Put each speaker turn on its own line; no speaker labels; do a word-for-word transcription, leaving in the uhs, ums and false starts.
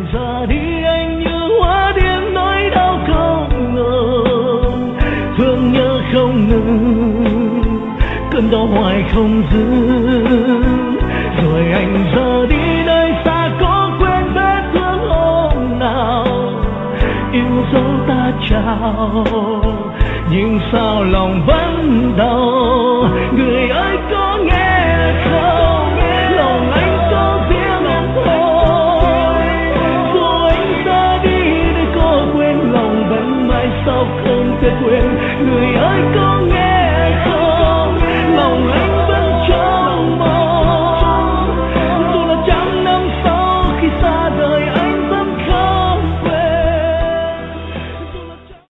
ra đi anh như hoa điên nỗi đau không ngừng, thương nhớ không ngừng, cơn đau hoài không dừng. Rồi anh ra đi nơi xa có quên vết thương hôm nào yêu dấu ta chào, nhưng sao lòng vẫn đau. Người ơi có nghe không, lòng anh có riêng em thôi. Dù anh ra đi để có quên, lòng vẫn mãi sao không thể quên. Người ơi có nghe